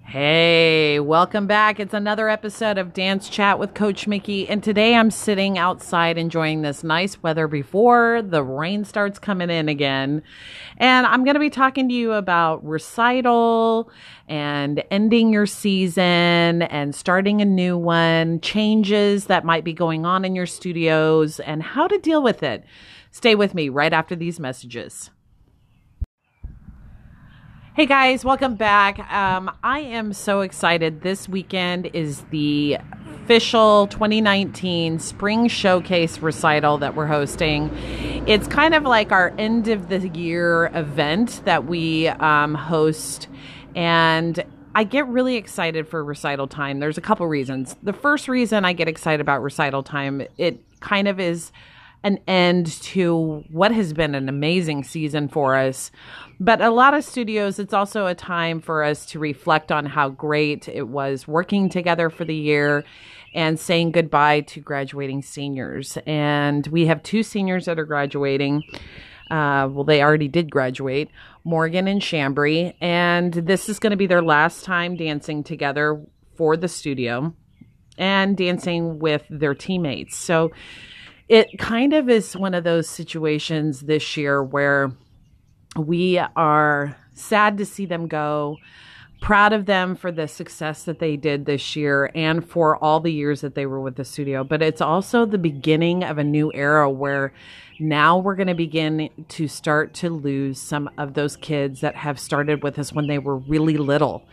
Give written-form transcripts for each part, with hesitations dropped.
Hey, welcome back. It's another episode of Dance Chat with Coach Mickey. And today I'm sitting outside enjoying this nice weather before the rain starts coming in again. And I'm going to be talking to you about recital and ending your season and starting a new one, changes that might be going on in your studios, and how to deal with it. Stay with me right after these messages. Hey guys, welcome back. I am so excited. This weekend is the official 2019 Spring Showcase recital that we're hosting. It's kind of like our end of the year event that we host, and I get really excited for recital time. There's a couple reasons. The first reason I get excited about recital time, it kind of is an end to what has been an amazing season for us. But a lot of studios, it's also a time for us to reflect on how great it was working together for the year and saying goodbye to graduating seniors. And we have two seniors that are graduating. They already did graduate, Morgan and Chambry. And this is going to be their last time dancing together for the studio and dancing with their teammates. So it kind of is one of those situations this year where we are sad to see them go, proud of them for the success that they did this year and for all the years that they were with the studio. But it's also the beginning of a new era where now we're going to begin to start to lose some of those kids that have started with us when they were really little.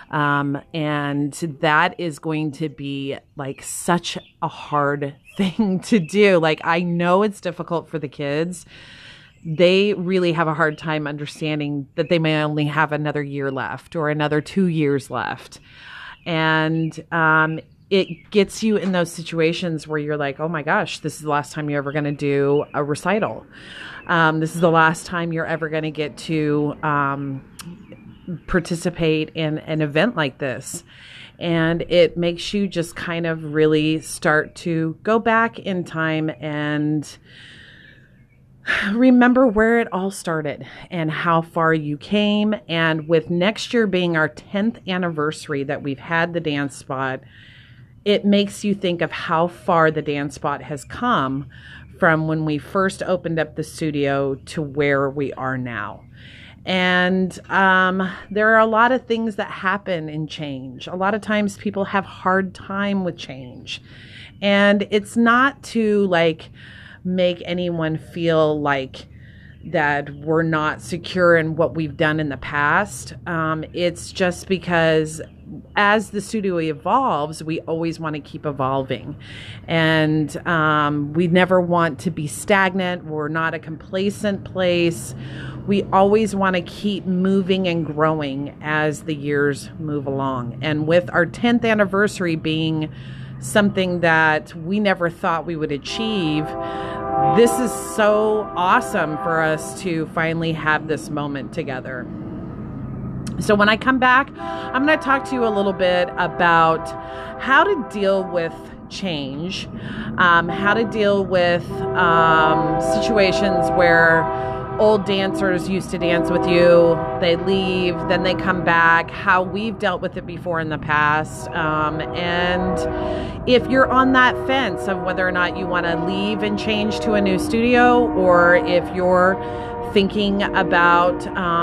And that is going to be like such a hard thing to do. Like, I know it's difficult for the kids. They really have a hard time understanding that they may only have another year left or another 2 years left. And it gets you in those situations where you're like, oh my gosh, this is the last time you're ever going to do a recital. This is the last time you're ever going to get to participate in an event like this. And it makes you just kind of really start to go back in time and remember where it all started and how far you came. And with next year being our 10th anniversary that we've had the dance spot, it makes you think of how far the dance spot has come from when we first opened up the studio to where we are now. And there are a lot of things that happen in change. A lot of times people have hard time with change. And it's not to like make anyone feel like that we're not secure in what we've done in the past. It's just because as the studio evolves, we always want to keep evolving. And we never want to be stagnant. We're not a complacent place. We always want to keep moving and growing as the years move along. And with our 10th anniversary being something that we never thought we would achieve, this is so awesome for us to finally have this moment together. So when I come back, I'm going to talk to you a little bit about how to deal with change, how to deal with situations where old dancers used to dance with you, they leave, then they come back, how we've dealt with it before in the past. And if you're on that fence of whether or not you want to leave and change to a new studio, or if you're thinking about,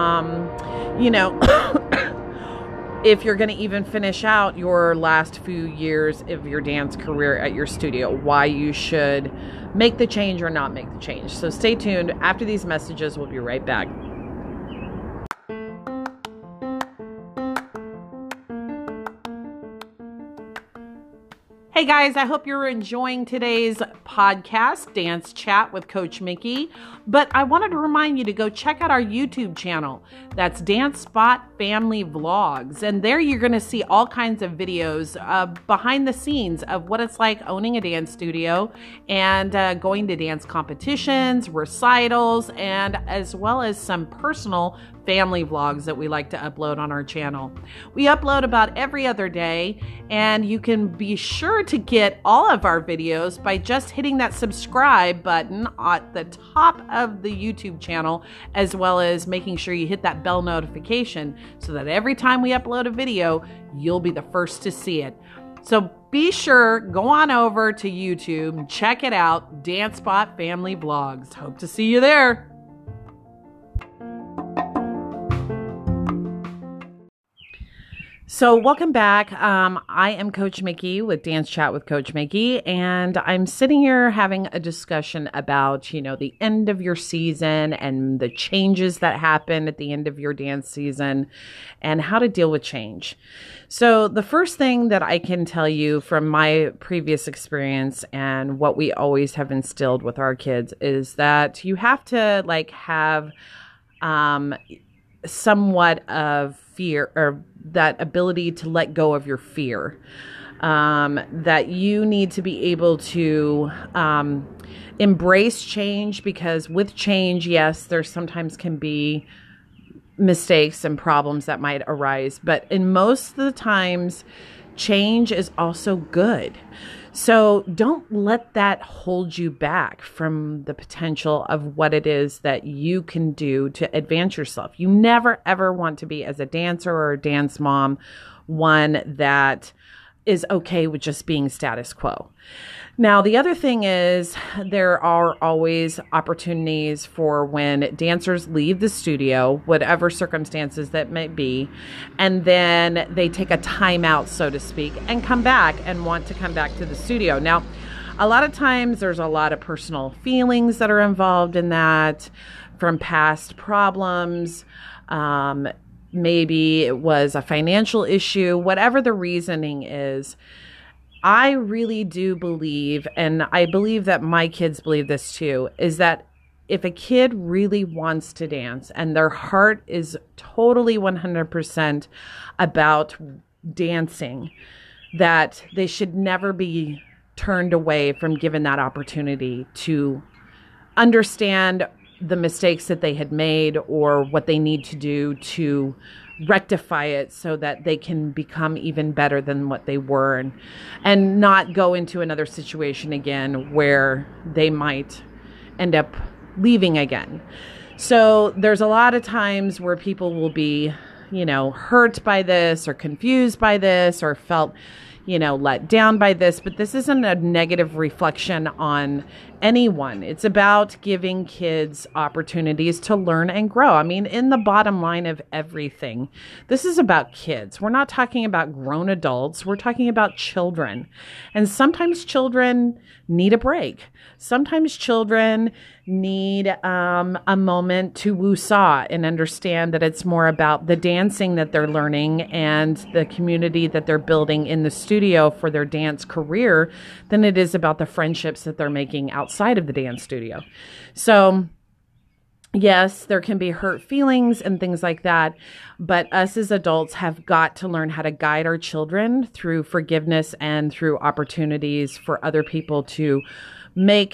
if you're going to even finish out your last few years of your dance career at your studio, why you should make the change or not make the change. So stay tuned. After these messages, we'll be right back. Hey guys, I hope you're enjoying today's podcast, Dance Chat with Coach Mickey. But I wanted to remind you to go check out our YouTube channel. That's Dance Spot Family Vlogs. And there you're going to see all kinds of videos behind the scenes of what it's like owning a dance studio and going to dance competitions, recitals, and as well as some personal family vlogs that we like to upload on our channel. We upload about every other day, and you can be sure to get all of our videos by just hitting that subscribe button at the top of the YouTube channel, as well as making sure you hit that bell notification so that every time we upload a video, you'll be the first to see it. So be sure, go on over to YouTube and check it out, Dance Spot Family Vlogs. Hope to see you there. So welcome back. I am Coach Mickey with Dance Chat with Coach Mickey, and I'm sitting here having a discussion about, the end of your season and the changes that happen at the end of your dance season and how to deal with change. So the first thing that I can tell you from my previous experience and what we always have instilled with our kids is that you have to have somewhat of fear, or that ability to let go of your fear, that you need to be able to embrace change, because with change, yes, there sometimes can be mistakes and problems that might arise, but in most of the times, change is also good. So don't let that hold you back from the potential of what it is that you can do to advance yourself. You never, ever want to be, as a dancer or a dance mom, one that is okay with just being status quo. Now, the other thing is there are always opportunities for when dancers leave the studio, whatever circumstances that may be, and then they take a timeout, so to speak, and come back and want to come back to the studio. Now, a lot of times there's a lot of personal feelings that are involved in that from past problems. Maybe it was a financial issue, whatever the reasoning is. I really do believe, and I believe that my kids believe this too, is that if a kid really wants to dance and their heart is totally 100% about dancing, that they should never be turned away from given that opportunity to understand the mistakes that they had made or what they need to do to rectify it so that they can become even better than what they were, and not go into another situation again where they might end up leaving again. So there's a lot of times where people will be, hurt by this or confused by this or felt, let down by this, but this isn't a negative reflection on anyone. It's about giving kids opportunities to learn and grow. I mean, in the bottom line of everything, this is about kids. We're not talking about grown adults. We're talking about children. And sometimes children need a break. Sometimes children need a moment to woo-saw and understand that it's more about the dancing that they're learning and the community that they're building in the studio for their dance career than it is about the friendships that they're making outside of the dance studio. So yes, there can be hurt feelings and things like that, but us as adults have got to learn how to guide our children through forgiveness and through opportunities for other people to make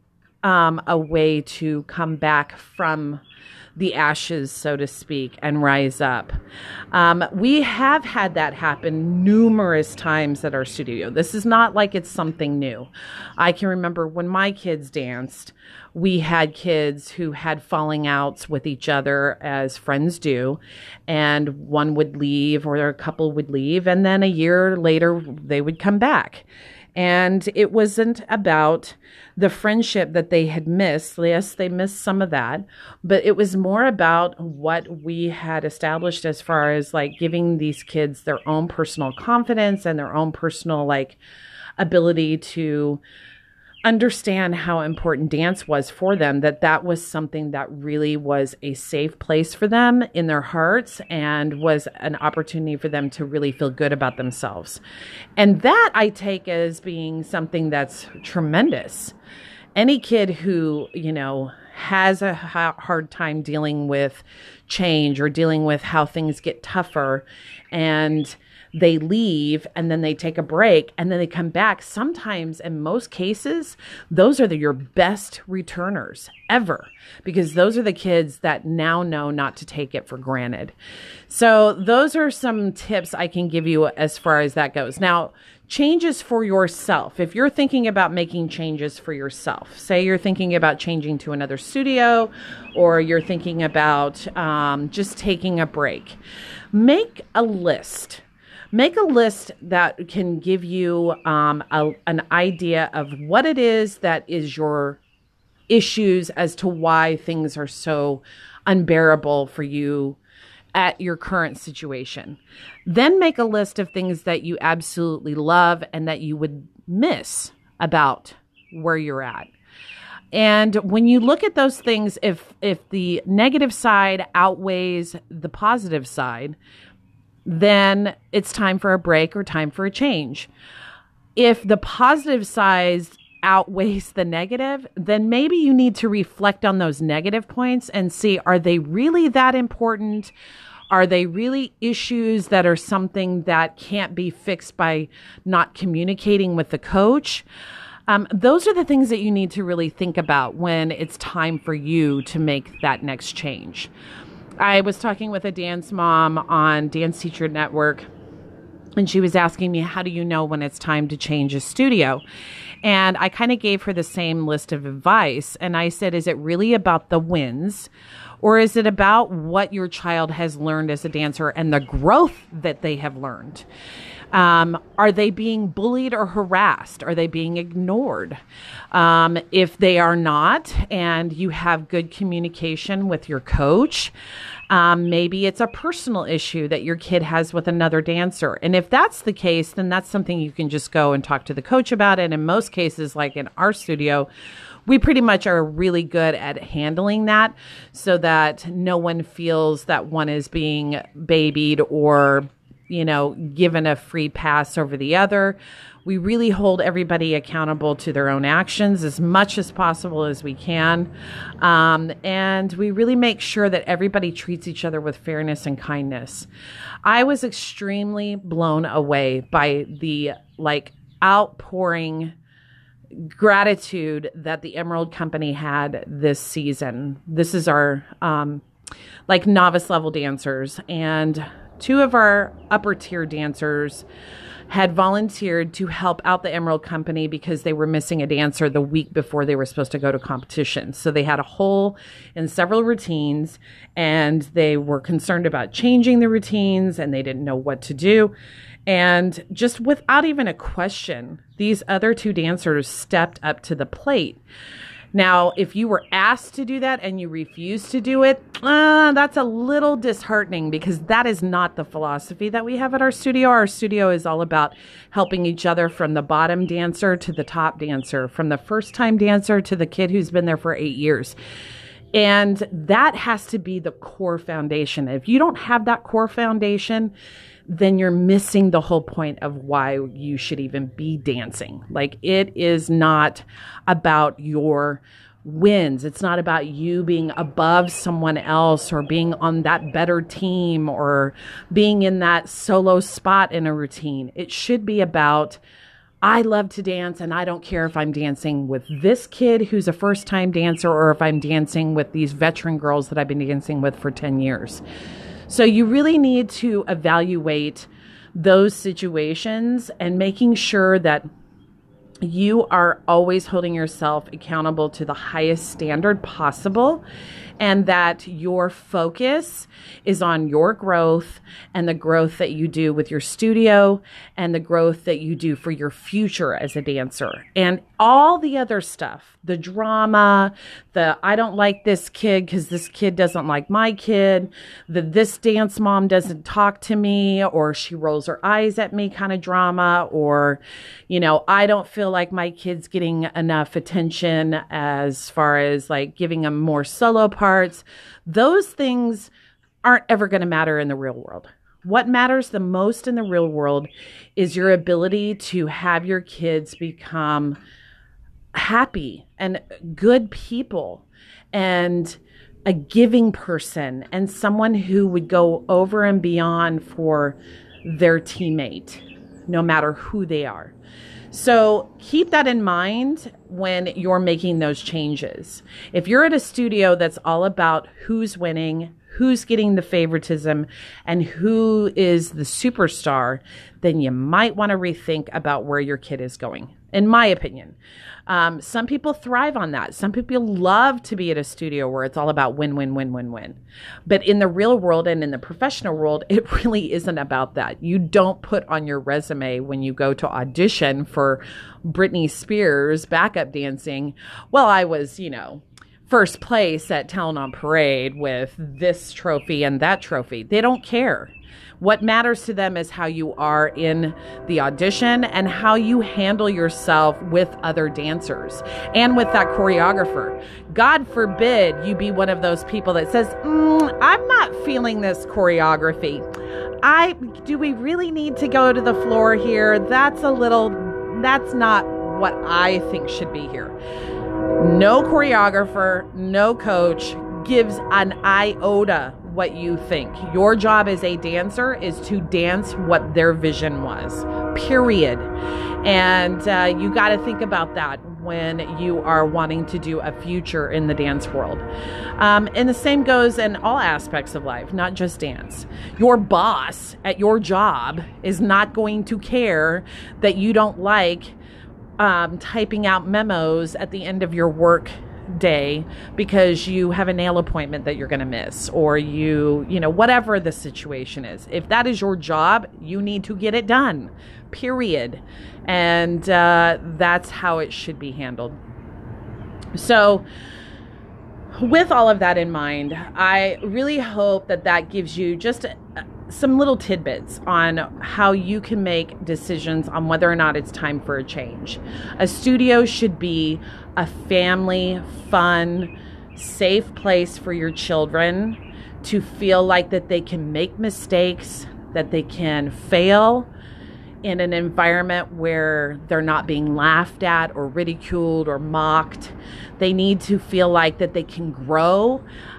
a way to come back from the ashes, so to speak, and rise up. We have had that happen numerous times at our studio. This is not like it's something new. I can remember when my kids danced, we had kids who had falling outs with each other, as friends do, and one would leave or a couple would leave, and then a year later they would come back. And it wasn't about the friendship that they had missed. Yes, they missed some of that, but it was more about what we had established as far as giving these kids their own personal confidence and their own personal ability to understand how important dance was for them, that was something that really was a safe place for them in their hearts and was an opportunity for them to really feel good about themselves. And that I take as being something that's tremendous. Any kid who, has a hard time dealing with change or dealing with how things get tougher, and they leave and then they take a break and then they come back. Sometimes, in most cases, those are your best returners ever, because those are the kids that now know not to take it for granted. So those are some tips I can give you as far as that goes. Now, changes for yourself. If you're thinking about making changes for yourself, say you're thinking about changing to another studio, or you're thinking about just taking a break, make a list. Make a list that can give you an idea of what it is that is your issues as to why things are so unbearable for you at your current situation. Then make a list of things that you absolutely love and that you would miss about where you're at. And when you look at those things, if the negative side outweighs the positive side, then it's time for a break or time for a change. If the positive side outweighs the negative, then maybe you need to reflect on those negative points and see, are they really that important? Are they really issues that are something that can't be fixed by not communicating with the coach? Those are the things that you need to really think about when it's time for you to make that next change. I was talking with a dance mom on Dance Teacher Network, and she was asking me, how do you know when it's time to change a studio? And I kind of gave her the same list of advice. And I said, is it really about the wins, or is it about what your child has learned as a dancer and the growth that they have learned? Are they being bullied or harassed? Are they being ignored? If they are not, and you have good communication with your coach, maybe it's a personal issue that your kid has with another dancer. And if that's the case, then that's something you can just go and talk to the coach about. And in most cases, like in our studio, we pretty much are really good at handling that so that no one feels that one is being babied or given a free pass over the other. We really hold everybody accountable to their own actions as much as possible as we can. And we really make sure that everybody treats each other with fairness and kindness. I was extremely blown away by the outpouring gratitude that the Emerald Company had this season. This is our novice level dancers, and 2 of our upper tier dancers had volunteered to help out the Emerald Company because they were missing a dancer the week before they were supposed to go to competition. So they had a hole in several routines, and they were concerned about changing the routines, and they didn't know what to do. And just without even a question, these other 2 dancers stepped up to the plate. Now, if you were asked to do that and you refused to do it, that's a little disheartening, because that is not the philosophy that we have at our studio. Our studio is all about helping each other, from the bottom dancer to the top dancer, from the first-time dancer to the kid who's been there for 8 years. And that has to be the core foundation. If you don't have that core foundation, then you're missing the whole point of why you should even be dancing. It is not about your wins. It's not about you being above someone else or being on that better team or being in that solo spot in a routine. It should be about, I love to dance, and I don't care if I'm dancing with this kid who's a first-time dancer or if I'm dancing with these veteran girls that I've been dancing with for 10 years. So you really need to evaluate those situations and making sure that you are always holding yourself accountable to the highest standard possible, and that your focus is on your growth and the growth that you do with your studio and the growth that you do for your future as a dancer. And all the other stuff, the drama, the I don't like this kid because this kid doesn't like my kid, this dance mom doesn't talk to me, or she rolls her eyes at me kind of drama, or, I don't feel like my kid's getting enough attention as far as giving them more solo parts. Those things aren't ever going to matter in the real world. What matters the most in the real world is your ability to have your kids become happy and good people and a giving person and someone who would go over and beyond for their teammate, no matter who they are. So keep that in mind when you're making those changes. If you're at a studio that's all about who's winning, who's getting the favoritism, and who is the superstar, then you might want to rethink about where your kid is going, in my opinion. Some people thrive on that. Some people love to be at a studio where it's all about win, win, win, win, win. But in the real world and in the professional world, it really isn't about that. You don't put on your resume when you go to audition for Britney Spears backup dancing, well, I was, first place at Talent on Parade with this trophy and that trophy. They don't care. What matters to them is how you are in the audition and how you handle yourself with other dancers and with that choreographer. God forbid you be one of those people that says, I'm not feeling this choreography. Do we really need to go to the floor here? That's not what I think should be here. No choreographer, no coach gives an iota what you think. Your job as a dancer is to dance what their vision was, period. And you got to think about that when you are wanting to do a future in the dance world. And the same goes in all aspects of life, not just dance. Your boss at your job is not going to care that you don't like typing out memos at the end of your work day because you have a nail appointment that you're going to miss, or whatever the situation is. If that is your job, you need to get it done, period. And that's how it should be handled. So with all of that in mind, I really hope that gives you just some little tidbits on how you can make decisions on whether or not it's time for a change. A studio should be a family, fun, safe place for your children to feel like that they can make mistakes, that they can fail in an environment where they're not being laughed at or ridiculed or mocked. They need to feel like that they can grow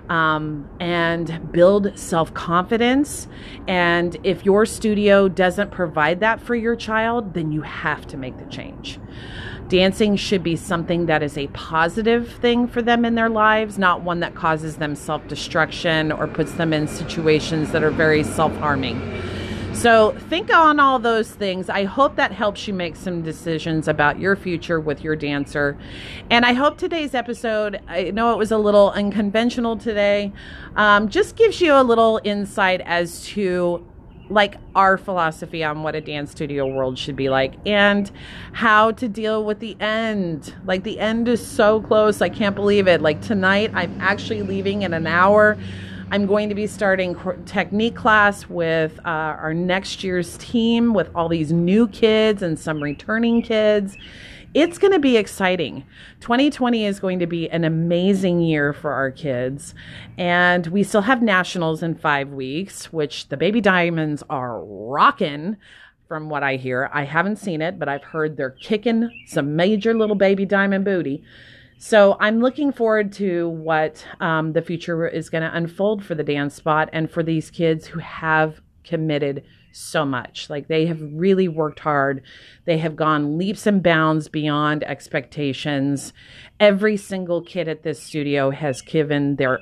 and build self-confidence. And if your studio doesn't provide that for your child, then you have to make the change. Dancing should be something that is a positive thing for them in their lives, not one that causes them self-destruction or puts them in situations that are very self-harming. So think on all those things. I hope that helps you make some decisions about your future with your dancer. And I hope today's episode, I know it was a little unconventional today, just gives you a little insight as to our philosophy on what a dance studio world should be like and how to deal with the end. The end is so close. I can't believe it. Tonight, I'm actually leaving in an hour. I'm going to be starting technique class with our next year's team with all these new kids and some returning kids. It's going to be exciting. 2020 is going to be an amazing year for our kids. And we still have nationals in 5 weeks, which the Baby Diamonds are rocking from what I hear. I haven't seen it, but I've heard they're kicking some major little Baby Diamond booty. So I'm looking forward to what the future is going to unfold for the Dance Spot and for these kids who have committed so much. They have really worked hard. They have gone leaps and bounds beyond expectations. Every single kid at this studio has given their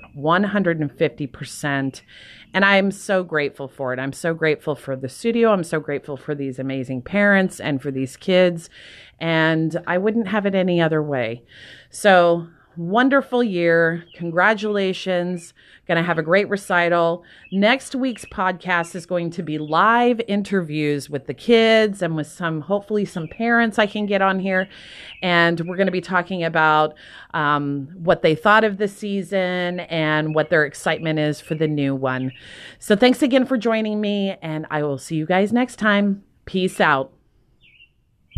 150%. And I am so grateful for it. I'm so grateful for the studio. I'm so grateful for these amazing parents and for these kids. And I wouldn't have it any other way. So wonderful year. Congratulations. Going to have a great recital. Next week's podcast is going to be live interviews with the kids and with hopefully some parents I can get on here. And we're going to be talking about what they thought of the season and what their excitement is for the new one. So thanks again for joining me, and I will see you guys next time. Peace out.